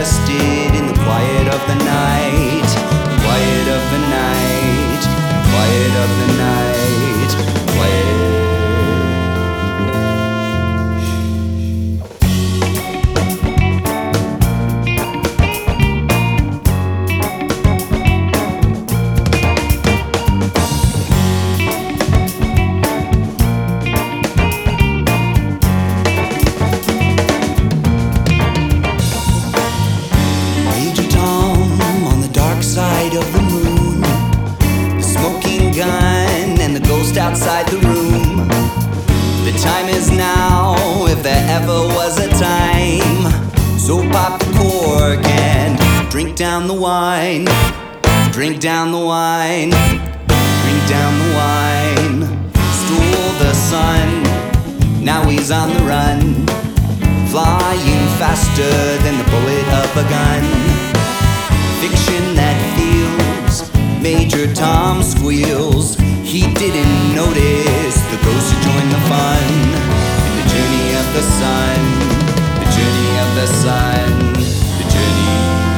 rested in the quiet of the night, quiet of the night, quiet of the night, quiet. And the ghost outside the room. The time is now, if there ever was a time. So pop the cork and drink down the wine. Drink down the wine. Drink down the wine. Stole the sun, now he's on the run, flying faster than the bullet of a gun. Fiction that feels Major Tom squeals. He didn't notice the ghost who joined the fun. In the journey of the sun, the journey of the sun, the journey.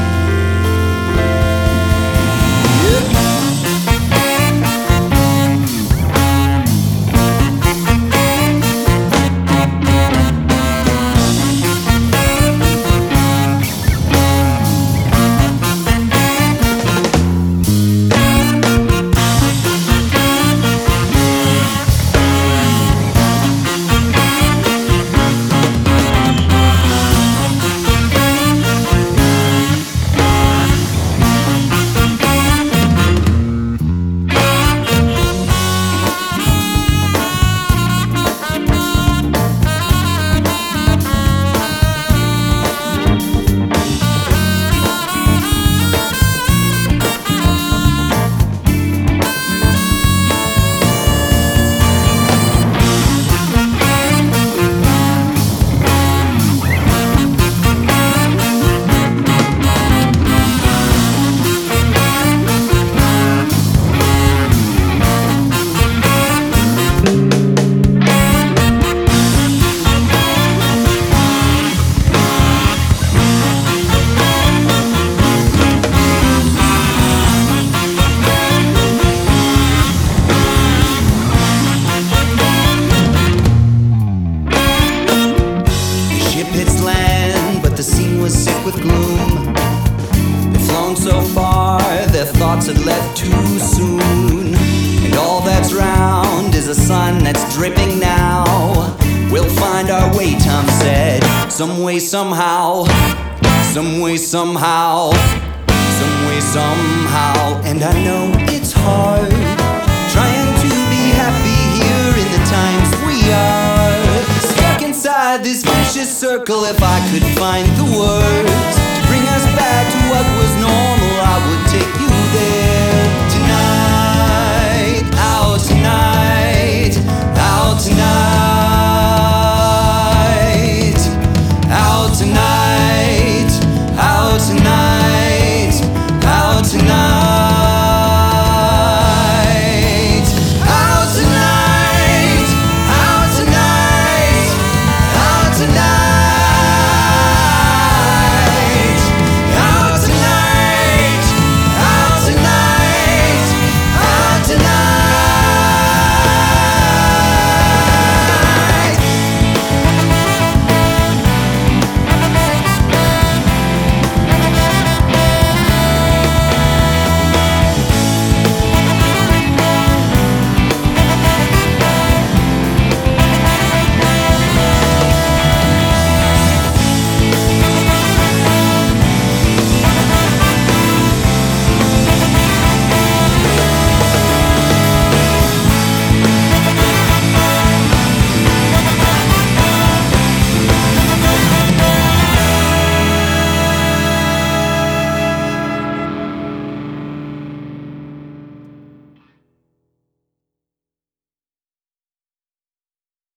With gloom, they've flown so far, their thoughts had left too soon. And all that's round is a sun that's dripping now. We'll find our way, Tom said, some way, somehow, some way, somehow, some way, somehow. And I know it's hard trying to be happy here in the times we are. Stuck inside this vicious circle, if I could find the words